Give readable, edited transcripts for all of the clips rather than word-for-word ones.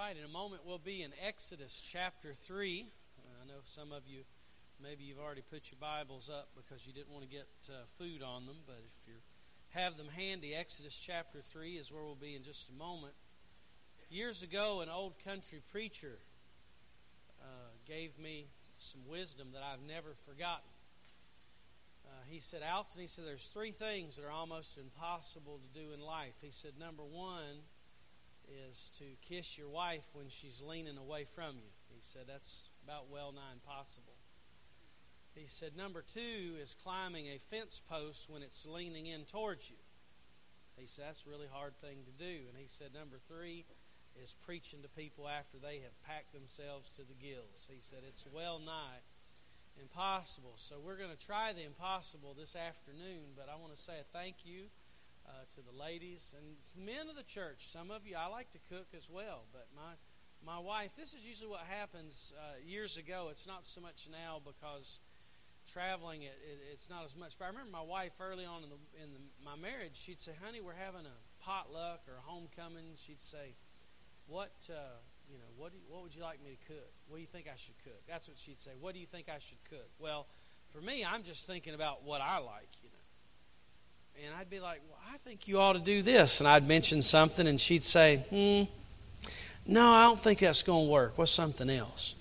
right, in a moment we'll be in Exodus chapter 3. I know some of you, maybe you've already put your Bibles up because you didn't want to get food on them, but if you have them handy, Exodus chapter 3 is where we'll be in just a moment. Years ago, an old country preacher gave me some wisdom that I've never forgotten. He said, Alton, he said, there's three things that are almost impossible to do in life. He said, number one is to kiss your wife when she's leaning away from you. He said, that's about well nigh impossible. He said, number two is climbing a fence post when it's leaning in towards you. He said, that's a really hard thing to do. And he said, number three is preaching to people after they have packed themselves to the gills. He said, it's well nigh impossible. So we're going to try the impossible this afternoon, but I want to say a thank you to the ladies and men of the church. Some of you, I like to cook as well, but my wife, this is usually what happens years ago. It's not so much now because traveling, it's not as much. But I remember my wife early on in my marriage, she'd say, honey, we're having a potluck or a homecoming. She'd say, what would you like me to cook? What do you think I should cook? That's what she'd say. What do you think I should cook? Well, for me, I'm just thinking about what I like, And I'd be like, well, I think you ought to do this. And I'd mention something, and she'd say, no, I don't think that's going to work. What's something else?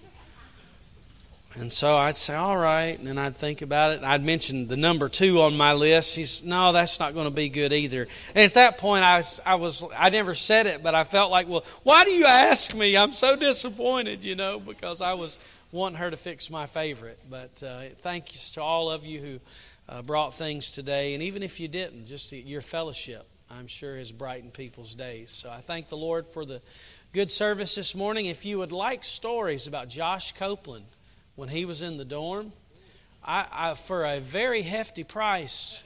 And so I'd say, all right. And then I'd think about it. And I'd mention the number 2 on my list. She's, no, that's not going to be good either. And at that point, I never said it, but I felt like, well, why do you ask me? I'm so disappointed, because I was wanting her to fix my favorite. But thank you to all of you who brought things today. And even if you didn't, just your fellowship, I'm sure, has brightened people's days. So I thank the Lord for the good service this morning. If you would like stories about Josh Copeland when he was in the dorm, I for a very hefty price,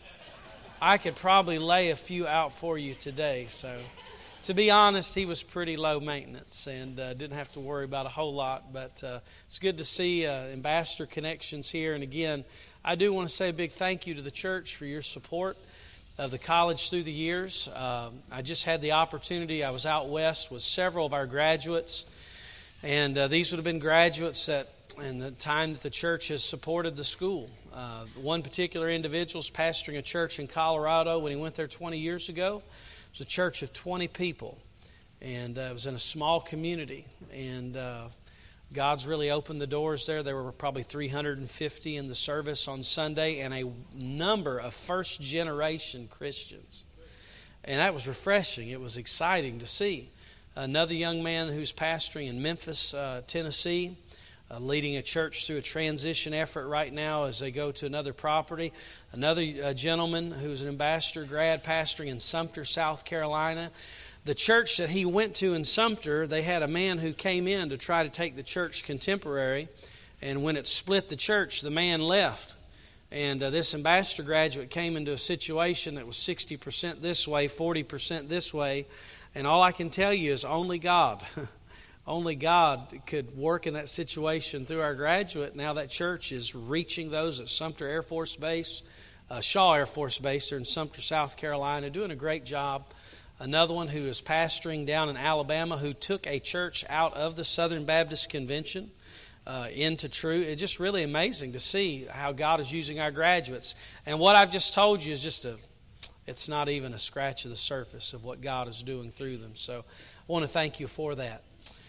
I could probably lay a few out for you today. So to be honest, he was pretty low maintenance and didn't have to worry about a whole lot. But it's good to see Ambassador Connections here. And again, I do want to say a big thank you to the church for your support of the college through the years. I just had the opportunity. I was out west with several of our graduates. And these would have been graduates that in the time that the church has supported the school. One particular individual is pastoring a church in Colorado. When he went there 20 years ago, it was a church of 20 people. And it was in a small community. And God's really opened the doors there. There were probably 350 in the service on Sunday and a number of first-generation Christians. And that was refreshing. It was exciting to see. Another young man who's pastoring in Memphis, Tennessee, leading a church through a transition effort right now as they go to another property. Another gentleman who's an ambassador grad pastoring in Sumter, South Carolina. The church that he went to in Sumter, they had a man who came in to try to take the church contemporary. And when it split the church, the man left. And this ambassador graduate came into a situation that was 60% this way, 40% this way. And all I can tell you is only God. Only God could work in that situation through our graduate. Now that church is reaching those at Sumter Air Force Base, Shaw Air Force Base. They're in Sumter, South Carolina, doing a great job. Another one who is pastoring down in Alabama who took a church out of the Southern Baptist Convention into true. It's just really amazing to see how God is using our graduates. And what I've just told you is it's not even a scratch of the surface of what God is doing through them. So I want to thank you for that.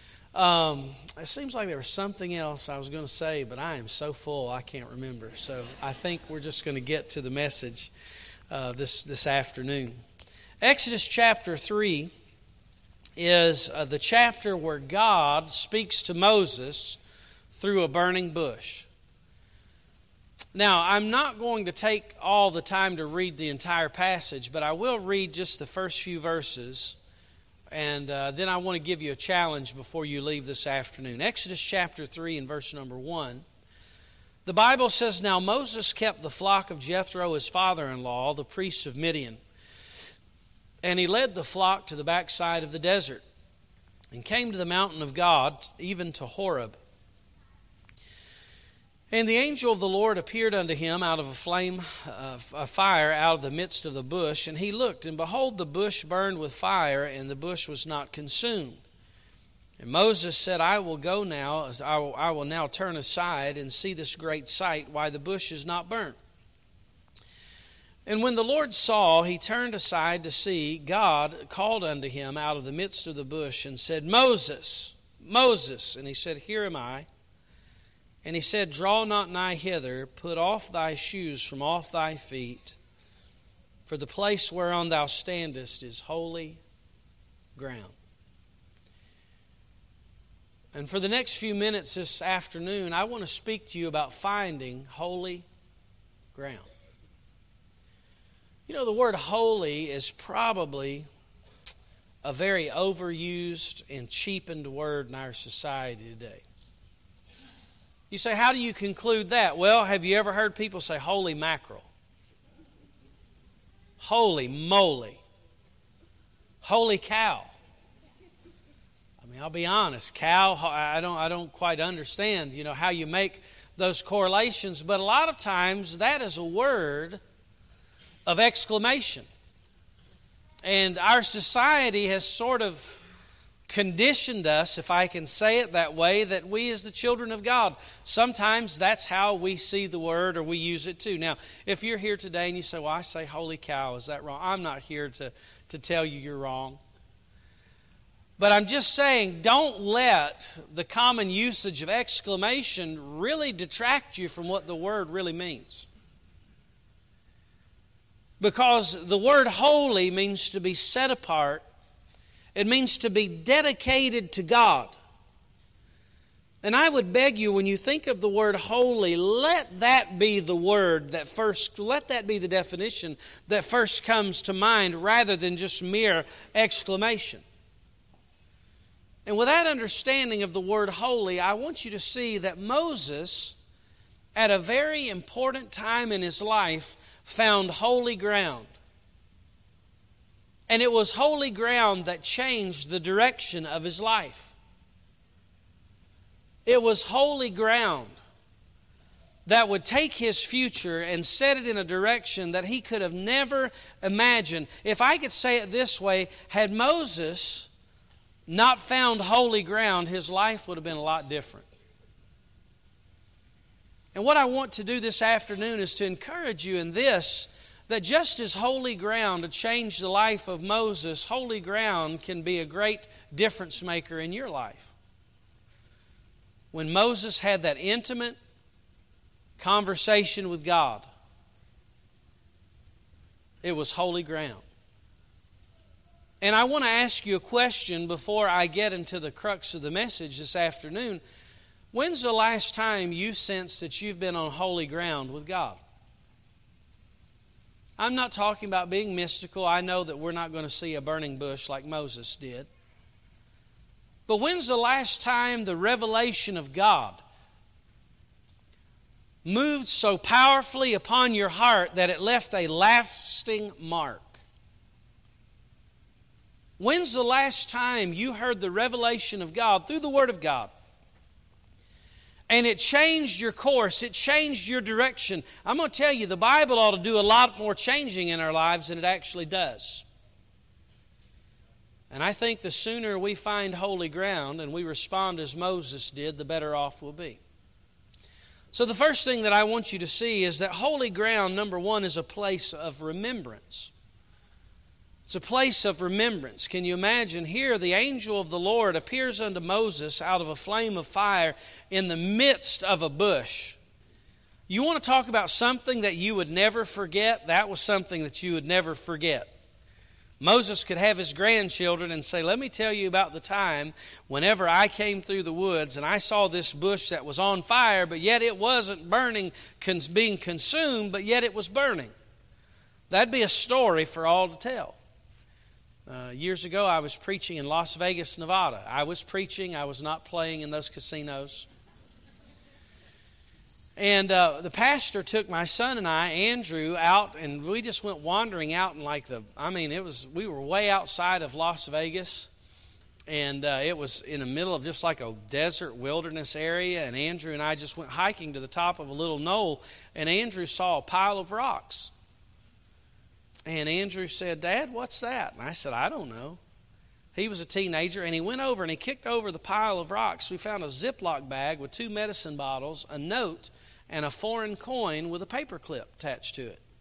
It seems like there was something else I was going to say, but I am so full I can't remember. So I think we're just going to get to the message this afternoon. Exodus chapter 3 is the chapter where God speaks to Moses through a burning bush. Now, I'm not going to take all the time to read the entire passage, but I will read just the first few verses, and then I want to give you a challenge before you leave this afternoon. Exodus chapter 3 and verse number 1. The Bible says, Now Moses kept the flock of Jethro, his father-in-law, the priest of Midian. And he led the flock to the backside of the desert, and came to the mountain of God, even to Horeb. And the angel of the Lord appeared unto him out of a flame of fire out of the midst of the bush. And he looked, and behold, the bush burned with fire, and the bush was not consumed. And Moses said, I will go now, as I will now turn aside and see this great sight, why the bush is not burnt. And when the Lord saw, he turned aside to see. God called unto him out of the midst of the bush and said, Moses, Moses. And he said, Here am I. And he said, Draw not nigh hither, put off thy shoes from off thy feet, for the place whereon thou standest is holy ground. And for the next few minutes this afternoon, I want to speak to you about finding holy ground. You know, the word holy is probably a very overused and cheapened word in our society today. You say, how do you conclude that? Well, have you ever heard people say, holy mackerel? Holy moly? Holy cow? I mean, I'll be honest, cow, I don't quite understand, how you make those correlations, but a lot of times that is a word of exclamation. And our society has sort of conditioned us, if I can say it that way, that we as the children of God, sometimes that's how we see the word or we use it too. Now, if you're here today and you say, well, I say holy cow, is that wrong? I'm not here to tell you you're wrong. But I'm just saying, don't let the common usage of exclamation really detract you from what the word really means. Because the word holy means to be set apart. It means to be dedicated to God. And I would beg you, when you think of the word holy, let that be the word that first, let that be the definition that first comes to mind rather than just mere exclamation. And with that understanding of the word holy, I want you to see that Moses, at a very important time in his life, found holy ground. And it was holy ground that changed the direction of his life. It was holy ground that would take his future and set it in a direction that he could have never imagined. If I could say it this way, had Moses not found holy ground, his life would have been a lot different. And what I want to do this afternoon is to encourage you in this, that just as holy ground had changed the life of Moses, holy ground can be a great difference maker in your life. When Moses had that intimate conversation with God, it was holy ground. And I want to ask you a question before I get into the crux of the message this afternoon. When's the last time you sensed that you've been on holy ground with God? I'm not talking about being mystical. I know that we're not going to see a burning bush like Moses did. But when's the last time the revelation of God moved so powerfully upon your heart that it left a lasting mark? When's the last time you heard the revelation of God through the Word of God? And it changed your course. It changed your direction. I'm going to tell you, the Bible ought to do a lot more changing in our lives than it actually does. And I think the sooner we find holy ground and we respond as Moses did, the better off we'll be. So the first thing that I want you to see is that holy ground, number one, is a place of remembrance. It's a place of remembrance. Can you imagine? Here the angel of the Lord appears unto Moses out of a flame of fire in the midst of a bush. You want to talk about something that you would never forget? That was something that you would never forget. Moses could have his grandchildren and say, let me tell you about the time whenever I came through the woods and I saw this bush that was on fire, but yet it wasn't burning, being consumed, but yet it was burning. That'd be a story for all to tell. Years ago, I was preaching in Las Vegas, Nevada. I was preaching. I was not playing in those casinos. And the pastor took my son and I, Andrew, out, and we just went wandering out in we were way outside of Las Vegas. And it was in the middle of just like a desert wilderness area. And Andrew and I just went hiking to the top of a little knoll. And Andrew saw a pile of rocks. And Andrew said, Dad, what's that? And I said, I don't know. He was a teenager, and he went over and he kicked over the pile of rocks. We found a Ziploc bag with 2 medicine bottles, a note, and a foreign coin with a paper clip attached to it.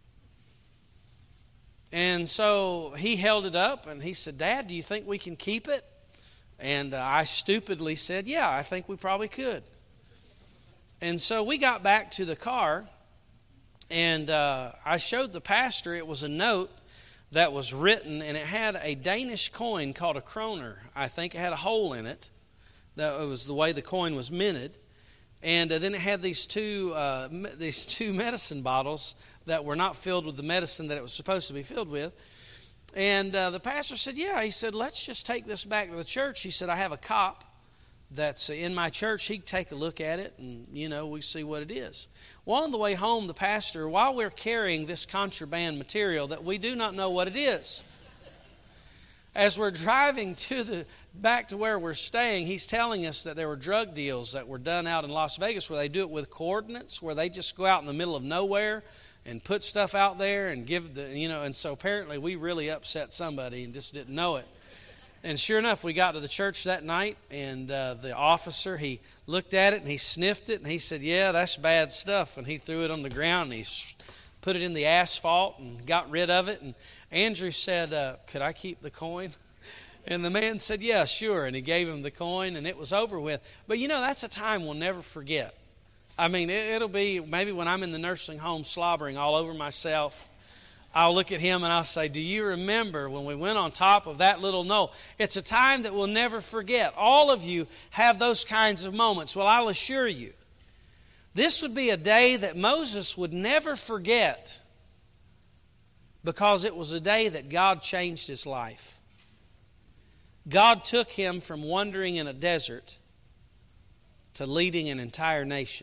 And so he held it up, and he said, "Dad, do you think we can keep it?" And I stupidly said, "Yeah, I think we probably could." And so we got back to the car, and I showed the pastor. It was a note that was written, and it had a Danish coin called a kroner. I think it had a hole in it. That was the way the coin was minted. And then it had these two medicine bottles that were not filled with the medicine that it was supposed to be filled with. And the pastor said, "Yeah." He said, "Let's just take this back to the church." He said, "I have a cop that's in my church. He can take a look at it, and, we see what it is." Well, on the way home, the pastor, while we're carrying this contraband material that we do not know what it is, as we're driving back to where we're staying, he's telling us that there were drug deals that were done out in Las Vegas where they do it with coordinates, where they just go out in the middle of nowhere and put stuff out there and give and so apparently we really upset somebody and just didn't know it. And sure enough, we got to the church that night, and the officer, he looked at it and he sniffed it, and he said, "Yeah, that's bad stuff." And he threw it on the ground, and he put it in the asphalt and got rid of it. And Andrew said, "Could I keep the coin?" And the man said, "Yeah, sure." And he gave him the coin, and it was over with. But that's a time we'll never forget. I mean, it'll be maybe when I'm in the nursing home slobbering all over myself, I'll look at him and I'll say, "Do you remember when we went on top of that little knoll?" It's a time that we'll never forget. All of you have those kinds of moments. Well, I'll assure you, this would be a day that Moses would never forget, because it was a day that God changed his life. God took him from wandering in a desert to leading an entire nation.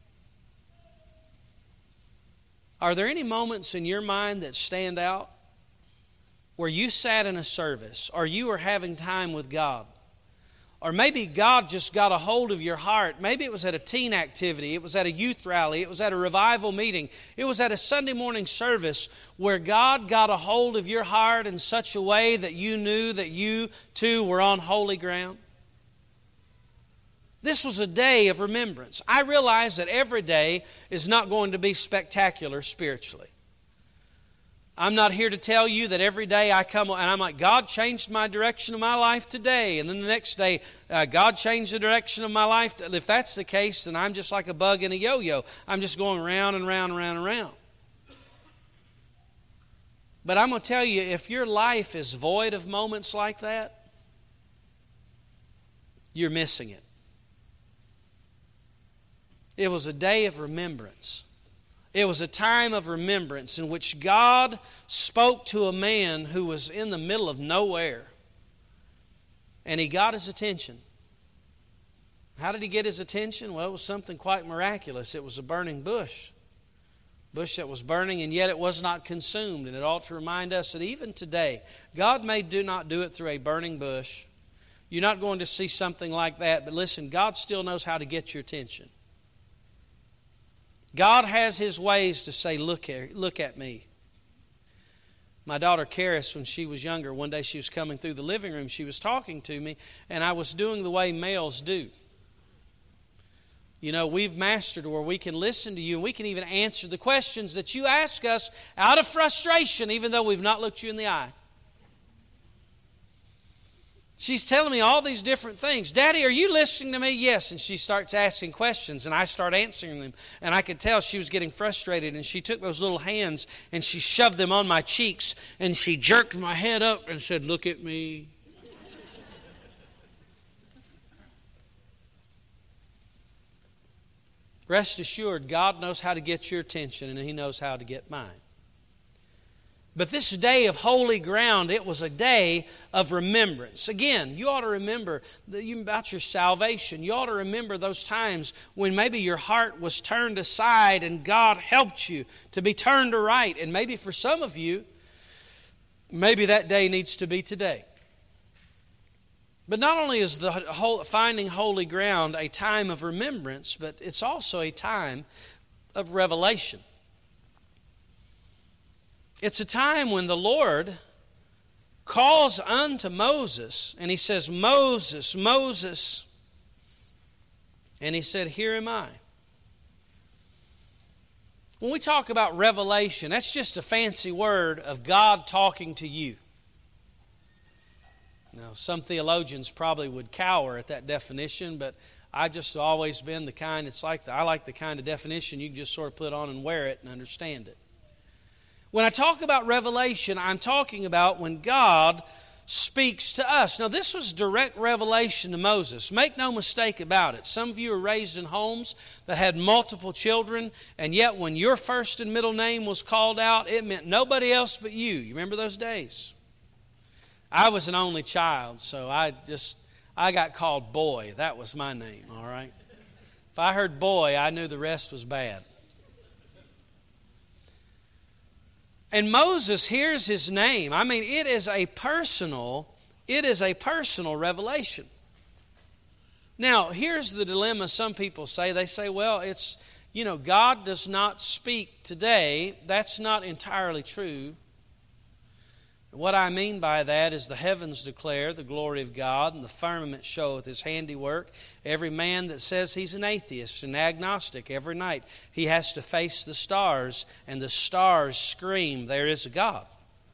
Are there any moments in your mind that stand out where you sat in a service, or you were having time with God, or maybe God just got a hold of your heart? Maybe it was at a teen activity, it was at a youth rally, it was at a revival meeting, it was at a Sunday morning service where God got a hold of your heart in such a way that you knew that you too were on holy ground. This was a day of remembrance. I realize that every day is not going to be spectacular spiritually. I'm not here to tell you that every day I come and I'm like, "God changed my direction of my life today." And then the next day, "God changed the direction of my life." If that's the case, then I'm just like a bug in a yo-yo. I'm just going round and round and round and round. But I'm going to tell you, if your life is void of moments like that, you're missing it. It was a day of remembrance. It was a time of remembrance in which God spoke to a man who was in the middle of nowhere. And he got his attention. How did he get his attention? Well, it was something quite miraculous. It was a burning bush. Bush that was burning, and yet it was not consumed. And it ought to remind us that even today, God may not do it through a burning bush. You're not going to see something like that. But listen, God still knows how to get your attention. God has His ways to say, look at me. My daughter Karis, when she was younger, one day she was coming through the living room. She was talking to me, and I was doing the way males do. We've mastered where we can listen to you, and we can even answer the questions that you ask us out of frustration, even though we've not looked you in the eye. She's telling me all these different things. "Daddy, are you listening to me?" "Yes." And she starts asking questions, and I start answering them. And I could tell she was getting frustrated, and she took those little hands and she shoved them on my cheeks, and she jerked my head up and said, "Look at me." Rest assured, God knows how to get your attention, and He knows how to get mine. But this day of holy ground, it was a day of remembrance. Again, you ought to remember about your salvation. You ought to remember those times when maybe your heart was turned aside and God helped you to be turned to right. And maybe for some of you, maybe that day needs to be today. But not only is the finding holy ground a time of remembrance, but it's also a time of revelation. It's a time when the Lord calls unto Moses, and he says, Moses, Moses. And he said, Here am I. When we talk about revelation, that's just a fancy word of God talking to you. Now, some theologians probably would cower at that definition, but I've just always been the kind, I like the kind of definition you can just sort of put on and wear it and understand it. When I talk about revelation, I'm talking about when God speaks to us. Now, this was direct revelation to Moses. Make no mistake about it. Some of you were raised in homes that had multiple children, and yet when your first and middle name was called out, it meant nobody else but you. You remember those days? I was an only child, so I got called Boy. That was my name, all right? If I heard Boy, I knew the rest was bad. And Moses hears his name. I mean, it is a personal revelation. Now, here's the dilemma some people say. They say, well, God does not speak today. That's not entirely true. What I mean by that is the heavens declare the glory of God, and the firmament showeth His handiwork. Every man that says he's an atheist, an agnostic, every night he has to face the stars, and the stars scream, there is a God.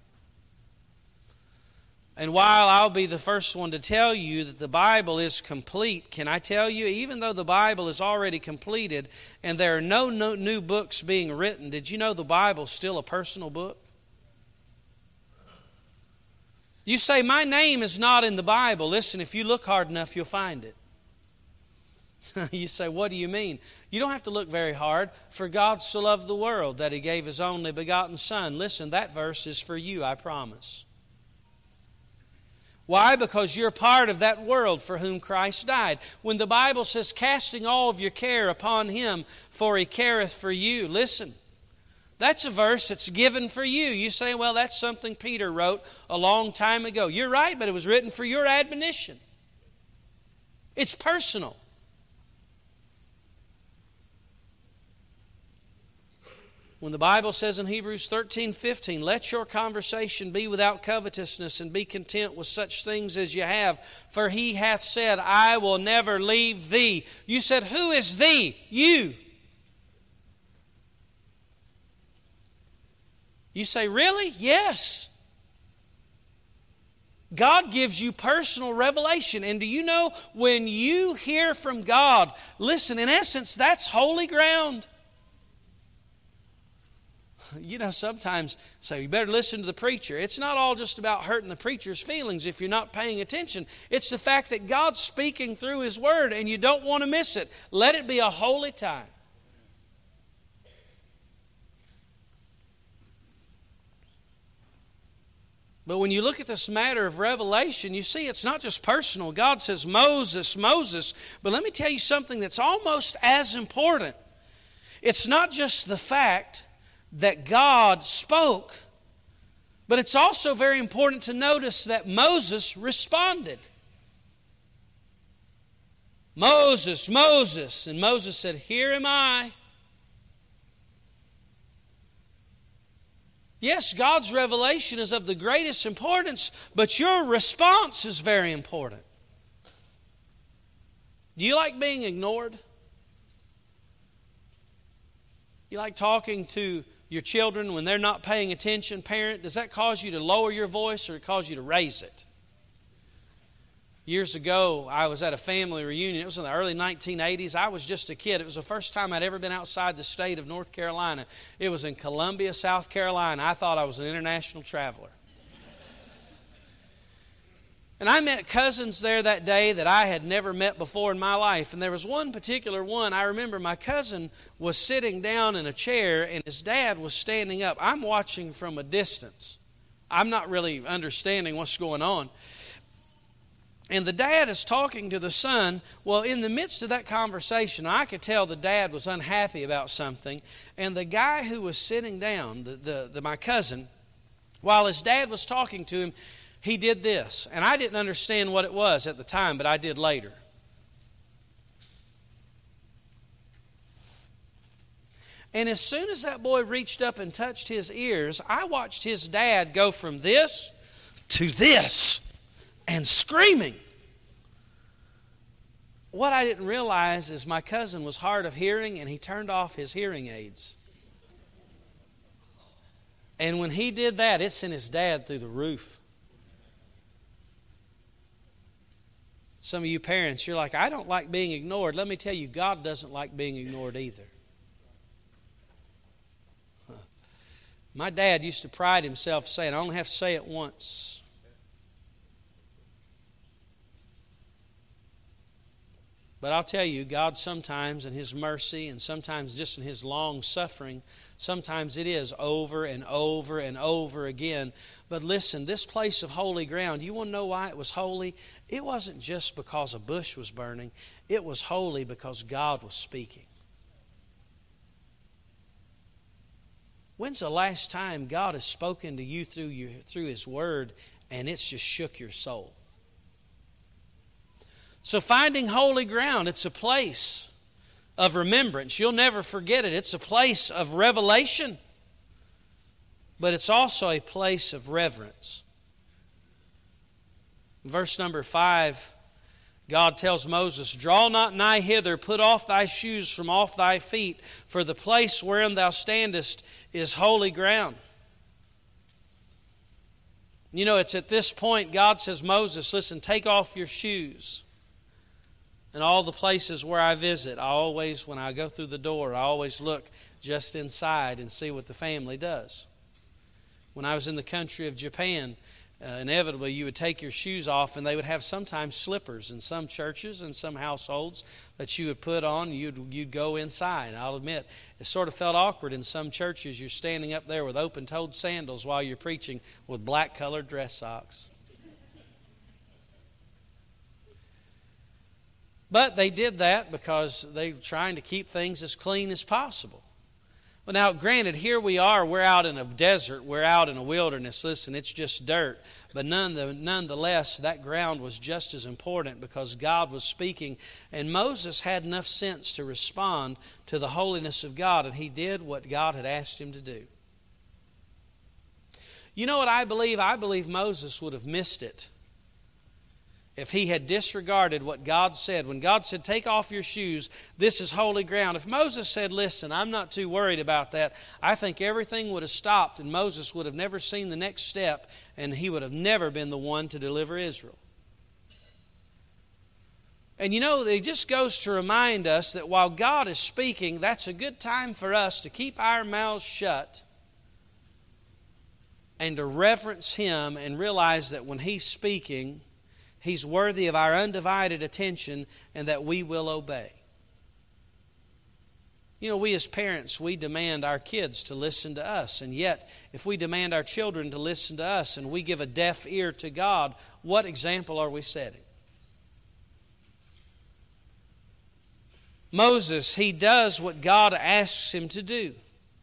And while I'll be the first one to tell you that the Bible is complete, can I tell you, even though the Bible is already completed and there are no new books being written, did you know the Bible's still a personal book? You say, my name is not in the Bible. Listen, if you look hard enough, you'll find it. You say, what do you mean? You don't have to look very hard. For God so loved the world that He gave His only begotten Son. Listen, that verse is for you, I promise. Why? Because you're part of that world for whom Christ died. When the Bible says, casting all of your care upon Him, for He careth for you. Listen. That's a verse that's given for you. You say, well, that's something Peter wrote a long time ago. You're right, but it was written for your admonition. It's personal. When the Bible says in Hebrews 13:15, let your conversation be without covetousness and be content with such things as you have, for He hath said, I will never leave thee. You said, who is thee? You. You say, really? Yes. God gives you personal revelation. And do you know, when you hear from God, listen, in essence, that's holy ground. You know, sometimes say, you better listen to the preacher. It's not all just about hurting the preacher's feelings if you're not paying attention. It's the fact that God's speaking through His Word and you don't want to miss it. Let it be a holy time. But when you look at this matter of revelation, you see it's not just personal. God says, Moses, Moses. But let me tell you something that's almost as important. It's not just the fact that God spoke, but it's also very important to notice that Moses responded. Moses, Moses. And Moses said, here am I. Yes, God's revelation is of the greatest importance, but your response is very important. Do you like being ignored? You like talking to your children when they're not paying attention? Parent, does that cause you to lower your voice or cause you to raise it? Years ago, I was at a family reunion. It was in the early 1980s. I was just a kid. It was the first time I'd ever been outside the state of North Carolina. It was in Columbia, South Carolina. I thought I was an international traveler. And I met cousins there that day that I had never met before in my life. And there was one particular one. I remember my cousin was sitting down in a chair and his dad was standing up. I'm watching from a distance. I'm not really understanding what's going on. And the dad is talking to the son. Well, in the midst of that conversation, I could tell the dad was unhappy about something. And the guy who was sitting down, my cousin, while his dad was talking to him, he did this. And I didn't understand what it was at the time, but I did later. And as soon as that boy reached up and touched his ears, I watched his dad go from this to this and screaming. What I didn't realize is my cousin was hard of hearing and he turned off his hearing aids. And when he did that, it sent his dad through the roof. Some of you parents, you're like, I don't like being ignored. Let me tell you, God doesn't like being ignored either. My dad used to pride himself saying, I only have to say it once. But I'll tell you, God sometimes in His mercy and sometimes just in His long suffering, sometimes it is over and over and over again. But listen, this place of holy ground, you want to know why it was holy? It wasn't just because a bush was burning. It was holy because God was speaking. When's the last time God has spoken to you through His Word and it's just shook your soul? So finding holy ground, it's a place of remembrance. You'll never forget it. It's a place of revelation. But it's also a place of reverence. Verse number 5, God tells Moses, Draw not nigh hither, put off thy shoes from off thy feet, for the place wherein thou standest is holy ground. You know, it's at this point God says, Moses, listen, take off your shoes. And all the places where I visit, when I go through the door, I always look just inside and see what the family does. When I was in the country of Japan, inevitably you would take your shoes off and they would have sometimes slippers in some churches and some households that you would put on. You'd go inside. I'll admit, it sort of felt awkward in some churches. You're standing up there with open-toed sandals while you're preaching with black-colored dress socks. But they did that because they were trying to keep things as clean as possible. Well, now, granted, here we are. We're out in a desert. We're out in a wilderness. Listen, it's just dirt. But nonetheless, that ground was just as important because God was speaking. And Moses had enough sense to respond to the holiness of God. And he did what God had asked him to do. You know what I believe? I believe Moses would have missed it if he had disregarded what God said. When God said, take off your shoes, this is holy ground. If Moses said, listen, I'm not too worried about that, I think everything would have stopped and Moses would have never seen the next step and he would have never been the one to deliver Israel. And you know, it just goes to remind us that while God is speaking, that's a good time for us to keep our mouths shut and to reverence Him and realize that when He's speaking, He's worthy of our undivided attention and that we will obey. You know, we as parents, we demand our kids to listen to us. And yet, if we demand our children to listen to us and we give a deaf ear to God, what example are we setting? Moses, he does what God asks him to do.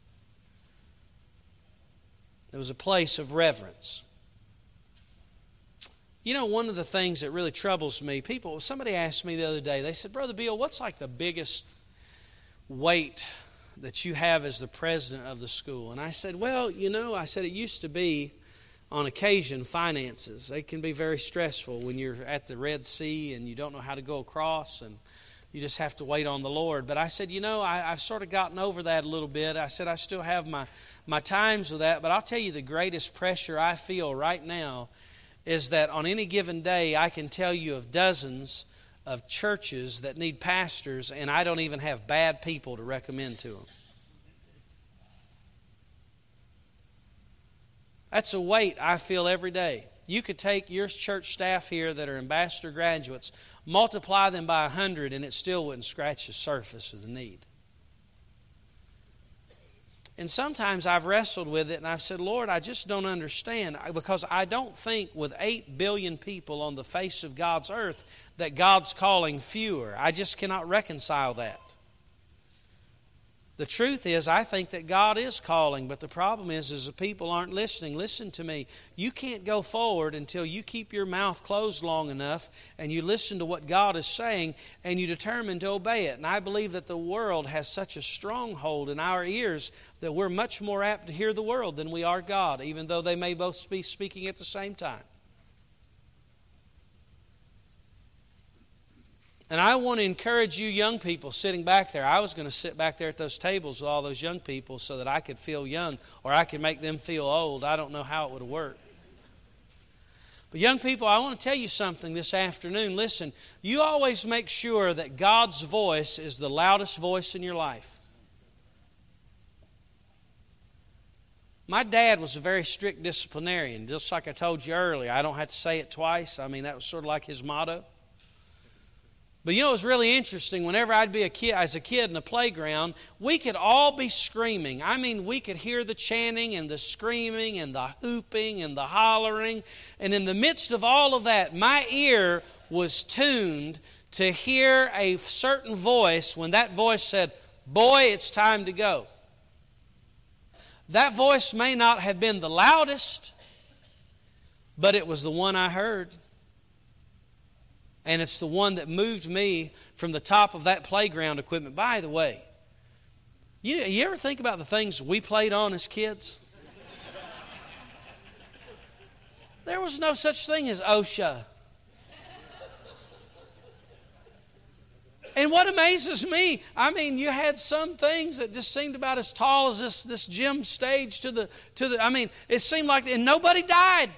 There was a place of reverence. You know, one of the things that really troubles me, somebody asked me the other day, they said, Brother Bill, what's like the biggest weight that you have as the president of the school? And I said, well, you know, it used to be, on occasion, finances. They can be very stressful when you're at the Red Sea and you don't know how to go across and you just have to wait on the Lord. But I said, you know, I've sort of gotten over that a little bit. I said, I still have my times with that, but I'll tell you the greatest pressure I feel right now is that on any given day, I can tell you of dozens of churches that need pastors, and I don't even have bad people to recommend to them. That's a weight I feel every day. You could take your church staff here that are ambassador graduates, multiply them by 100, and it still wouldn't scratch the surface of the need. And sometimes I've wrestled with it and I've said, Lord, I just don't understand, because I don't think with 8 billion people on the face of God's earth that God's calling fewer. I just cannot reconcile that. The truth is, I think that God is calling, but the problem is the people aren't listening. Listen to me. You can't go forward until you keep your mouth closed long enough and you listen to what God is saying and you determine to obey it. And I believe that the world has such a stronghold in our ears that we're much more apt to hear the world than we are God, even though they may both be speaking at the same time. And I want to encourage you young people sitting back there. I was going to sit back there at those tables with all those young people so that I could feel young or I could make them feel old. I don't know how it would have worked. But young people, I want to tell you something this afternoon. Listen, you always make sure that God's voice is the loudest voice in your life. My dad was a very strict disciplinarian. Just like I told you earlier, I don't have to say it twice. I mean, that was sort of like his motto. But you know, it was really interesting. Whenever I'd be as a kid in the playground, we could all be screaming. I mean, we could hear the chanting and the screaming and the hooping and the hollering. And in the midst of all of that, my ear was tuned to hear a certain voice when that voice said, "Boy, it's time to go." That voice may not have been the loudest, but it was the one I heard. And it's the one that moved me from the top of that playground equipment. By the way, you ever think about the things we played on as kids? There was no such thing as OSHA. And what amazes me, I mean, you had some things that just seemed about as tall as this gym stage to the. I mean, it seemed like, and nobody died.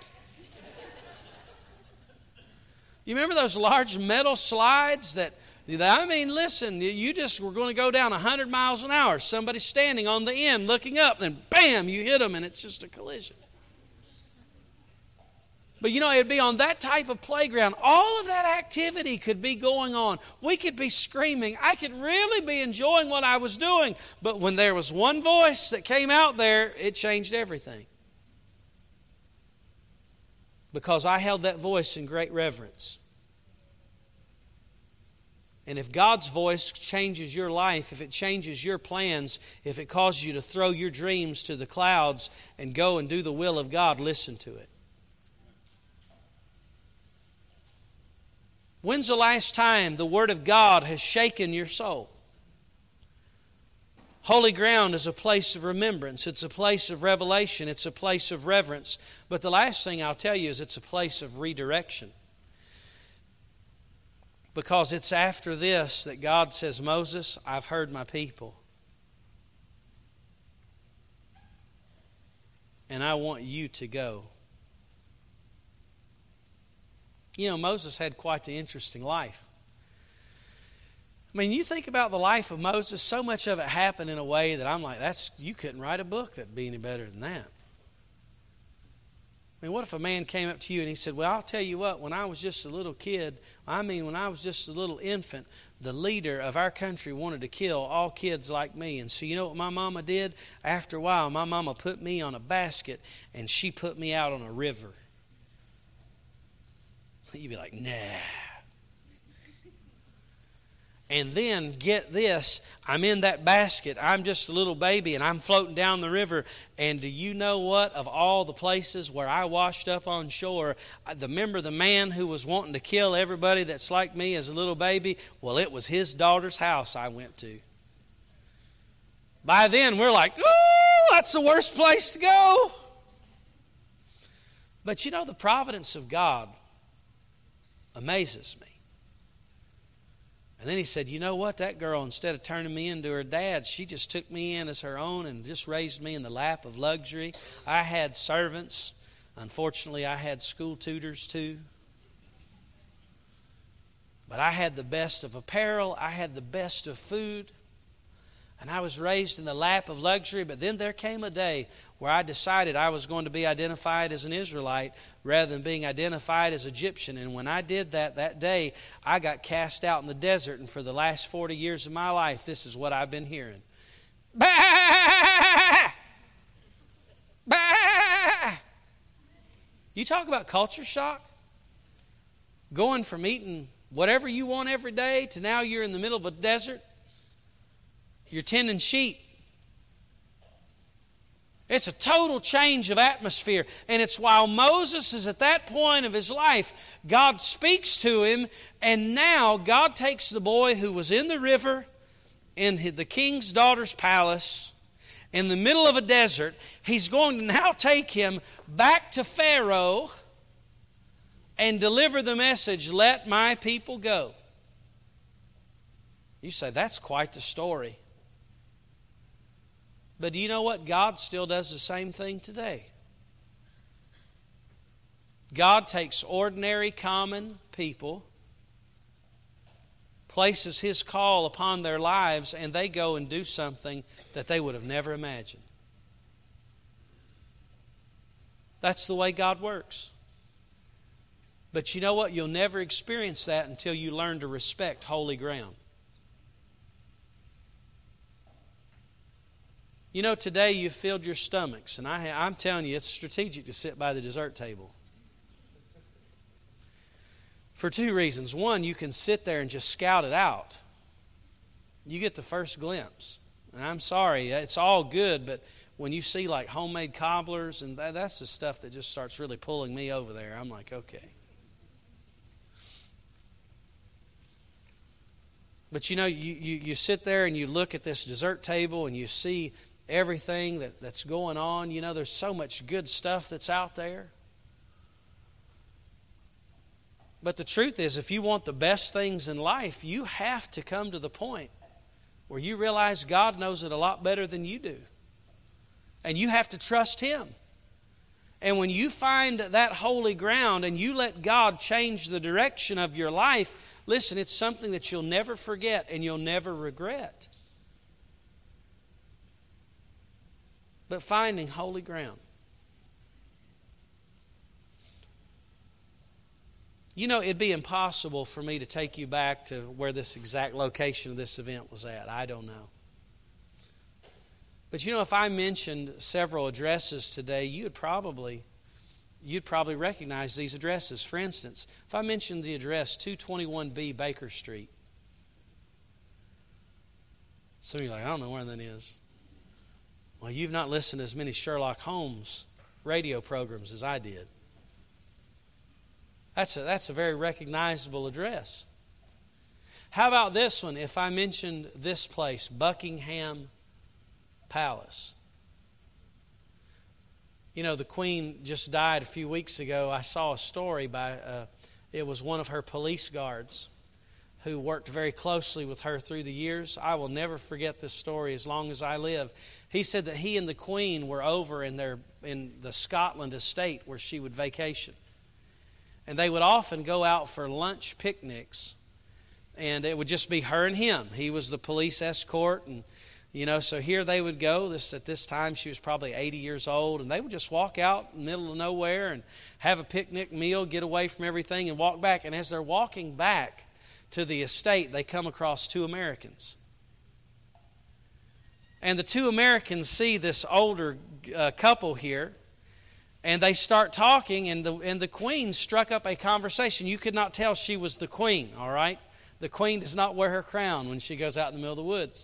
You remember those large metal slides that, I mean, listen, you just were going to go down 100 miles an hour. Somebody's standing on the end looking up, and bam, you hit them, and it's just a collision. But you know, it'd be on that type of playground. All of that activity could be going on. We could be screaming. I could really be enjoying what I was doing. But when there was one voice that came out there, it changed everything. Because I held that voice in great reverence. And if God's voice changes your life, if it changes your plans, if it causes you to throw your dreams to the clouds and go and do the will of God, listen to it. When's the last time the Word of God has shaken your soul? Holy ground is a place of remembrance. It's a place of revelation. It's a place of reverence. But the last thing I'll tell you is it's a place of redirection. Because it's after this that God says, "Moses, I've heard my people. And I want you to go." You know, Moses had quite the interesting life. I mean, you think about the life of Moses, so much of it happened in a way that I'm like, you couldn't write a book that'd be any better than that. I mean, what if a man came up to you and he said, "Well, I'll tell you what, when I was just a little kid, when I was just a little infant, the leader of our country wanted to kill all kids like me. And so you know what my mama did? After a while, my mama put me on a basket and she put me out on a river." You'd be like, "Nah." And then, get this, I'm in that basket. I'm just a little baby, and I'm floating down the river. And do you know what? Of all the places where I washed up on shore, remember the man who was wanting to kill everybody that's like me as a little baby? Well, it was his daughter's house I went to. By then, we're like, "Oh, that's the worst place to go." But you know, the providence of God amazes me. And then he said, "You know what? That girl, instead of turning me into her dad, she just took me in as her own and just raised me in the lap of luxury. I had servants. Unfortunately, I had school tutors too. But I had the best of apparel. I had the best of food. And I was raised in the lap of luxury." But then there came a day where I decided I was going to be identified as an Israelite rather than being identified as Egyptian. And when I did that day, I got cast out in the desert. And for the last 40 years of my life, this is what I've been hearing. Bah! Bah! You talk about culture shock? Going from eating whatever you want every day to now you're in the middle of a desert. You're tending sheep. It's a total change of atmosphere. And it's while Moses is at that point of his life, God speaks to him. And now God takes the boy who was in the river, in the king's daughter's palace, in the middle of a desert. He's going to now take him back to Pharaoh and deliver the message, "Let my people go." You say, that's quite the story. But do you know what? God still does the same thing today. God takes ordinary, common people, places His call upon their lives, and they go and do something that they would have never imagined. That's the way God works. But you know what? You'll never experience that until you learn to respect holy ground. You know, today you've filled your stomachs, and I'm telling you, it's strategic to sit by the dessert table. For two reasons. One, you can sit there and just scout it out. You get the first glimpse. And I'm sorry, it's all good, but when you see like homemade cobblers, and that's the stuff that just starts really pulling me over there. I'm like, okay. But you know, you sit there and you look at this dessert table and you see everything that's going on. You know, there's so much good stuff that's out there. But the truth is, if you want the best things in life, you have to come to the point where you realize God knows it a lot better than you do. And you have to trust Him. And when you find that holy ground and you let God change the direction of your life, listen, it's something that you'll never forget and you'll never regret. But finding holy ground. You know, it'd be impossible for me to take you back to where this exact location of this event was at. I don't know. But you know, if I mentioned several addresses today, you'd probably recognize these addresses. For instance, if I mentioned the address 221B Baker Street. Some of you are like, I don't know where that is. Well, you've not listened to as many Sherlock Holmes radio programs as I did. That's a very recognizable address. How about this one? If I mentioned this place, Buckingham Palace. You know, the Queen just died a few weeks ago. I saw a story by, it was one of her police guards who worked very closely with her through the years. I will never forget this story as long as I live. He said that he and the Queen were over in the Scotland estate where she would vacation. And they would often go out for lunch picnics. And it would just be her and him. He was the police escort. And, you know, so here they would go. At this time, she was probably 80 years old. And they would just walk out in the middle of nowhere and have a picnic meal, get away from everything, and walk back. And as they're walking back to the estate, they come across two Americans. And the two Americans see this older couple here. And they start talking, and the Queen struck up a conversation. You could not tell she was the Queen, all right? The Queen does not wear her crown when she goes out in the middle of the woods.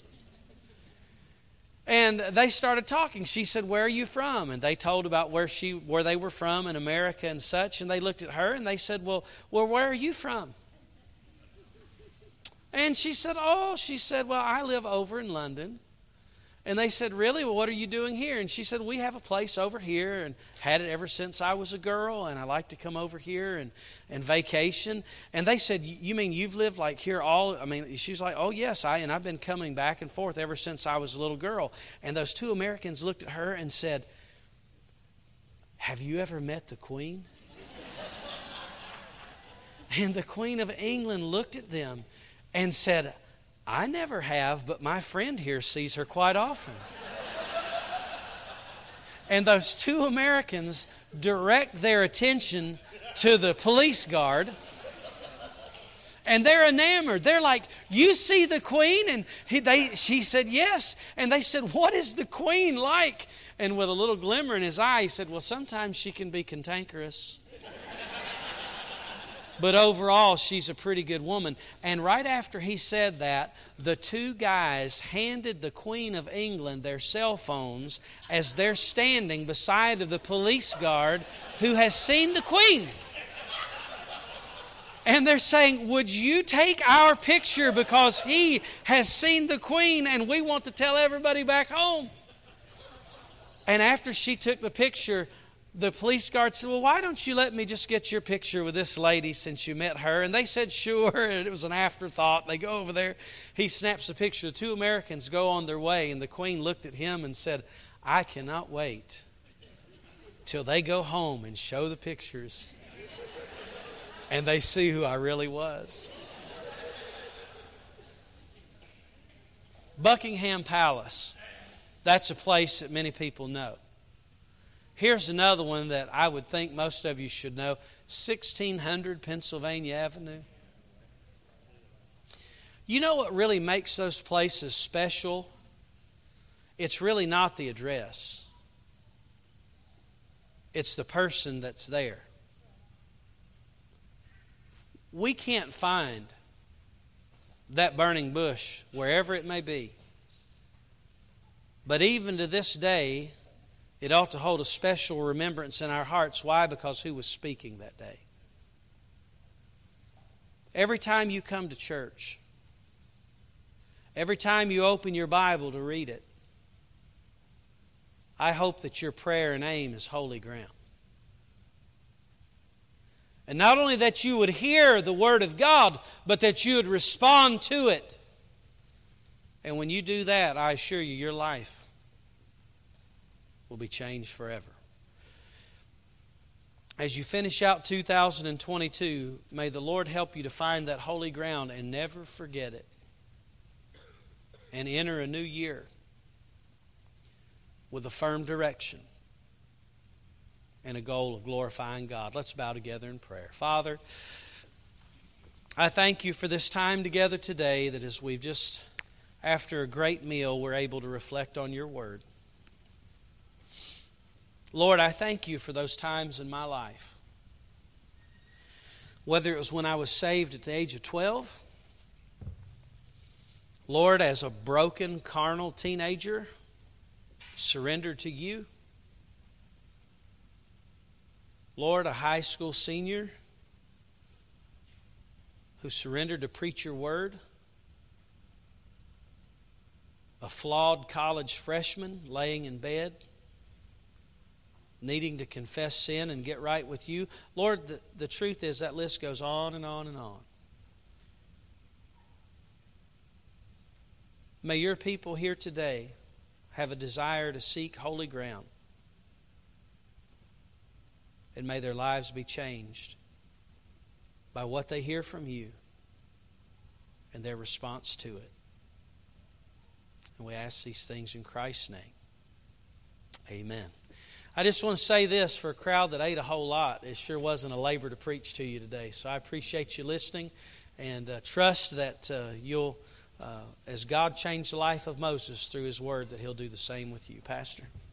And they started talking. She said, "Where are you from?" And they told about where they were from in America and such. And they looked at her and they said, well, where are you from? And she said, well, I live over in London. And they said, "Really? Well, what are you doing here?" And she said, "We have a place over here and had it ever since I was a girl, and I like to come over here and vacation." And they said, "You mean you've lived like here she's like, "Oh, yes, I've been coming back and forth ever since I was a little girl." And those two Americans looked at her and said, "Have you ever met the Queen?" And the Queen of England looked at them and said, "I never have, but my friend here sees her quite often." And those two Americans direct their attention to the police guard. And they're enamored. They're like, "You see the Queen?" And she said, "Yes." And they said, "What is the Queen like?" And with a little glimmer in his eye, he said, "Well, sometimes she can be cantankerous. But overall, she's a pretty good woman." And right after he said that, the two guys handed the Queen of England their cell phones as they're standing beside of the police guard who has seen the Queen. And they're saying, "Would you take our picture because he has seen the Queen and we want to tell everybody back home?" And after she took the picture, the police guard said, well, why don't you let me just get your picture with this lady since you met her? And they said, sure. And it was an afterthought. They go over there. He snaps a picture. The two Americans go on their way. And the Queen looked at him and said, I cannot wait till they go home and show the pictures. And they see who I really was. Buckingham Palace. That's a place that many people know. Here's another one that I would think most of you should know. 1600 Pennsylvania Avenue. You know what really makes those places special? It's really not the address. It's the person that's there. We can't find that burning bush wherever it may be. But even to this day, it ought to hold a special remembrance in our hearts. Why? Because who was speaking that day? Every time you come to church, every time you open your Bible to read it, I hope that your prayer and aim is holy ground. And not only that you would hear the Word of God, but that you would respond to it. And when you do that, I assure you, your life will be changed forever. As you finish out 2022, may the Lord help you to find that holy ground and never forget it. And enter a new year with a firm direction and a goal of glorifying God. Let's bow together in prayer. Father, I thank you for this time together today, that as we've just, after a great meal, we're able to reflect on your word. Lord, I thank you for those times in my life. Whether it was when I was saved at the age of 12, Lord, as a broken, carnal teenager, surrendered to you. Lord, a high school senior who surrendered to preach your word. A flawed college freshman laying in bed, needing to confess sin and get right with you. Lord, the truth is that list goes on and on and on. May your people here today have a desire to seek holy ground. And may their lives be changed by what they hear from you and their response to it. And we ask these things in Christ's name. Amen. I just want to say this, for a crowd that ate a whole lot, it sure wasn't a labor to preach to you today. So I appreciate you listening, and trust that you'll, as God changed the life of Moses through his word, that he'll do the same with you. Pastor.